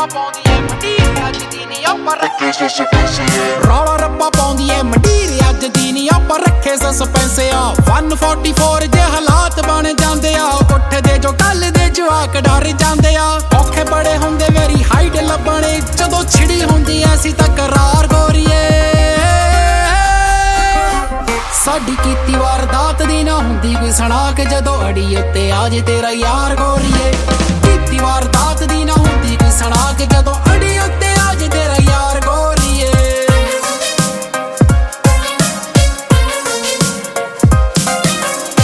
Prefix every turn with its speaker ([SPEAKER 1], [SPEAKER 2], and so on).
[SPEAKER 1] ਰੱਪਾ ਪਾਉਂਦੀ ਏ ਮੰਡੀਰ ਅੱਜ ਦੀ ਨੀ ਆਪਾਂ ਰੱਖੇ ਸਸਪੈਂਸ ਰੌਲਾ ਰੱਪਾ ਪਾਉਂਦੀ ਏ ਮੰਡੀਰ ਅੱਜ ਦੀ ਨੀ ਆਪਾਂ ਰੱਖੇ ਸਸਪੈਂਸ ਆ 144 ਜੇ ਹਾਲਾਤ ਬਣ ਜਾਂਦੇ ਆ ਉੱਠਦੇ ਜੋ ਕੱਲ ਦੇ ਜਵਾਕ ਡਰ ਜਾਂਦੇ ਆ ਔਖੇ ਬੜੇ ਹੁੰਦੇ ਮੇਰੀ ਹਾਈਟ ਲੱਭਣੇ ਜਦੋਂ ਛਿੜੀ ਹੁੰਦੀ ਐਸੀ ਤਕਰਾਰ ਗੋਰੀਏ ਸਾਡੀ ਕੀਤੀ ਵਾਰਦਾਤ ਦੀ ਨਾ ਹੁੰਦੀ ਕੋਈ ਸਣਾਕ ਜਦੋਂ ਅੜੀ ਉੱਤੇ ਆ ਜੇ ਤੇਰਾ ਯਾਰ ਗੋਰੀਏ ਕੀਤੀ ਵਾਰਦਾਤ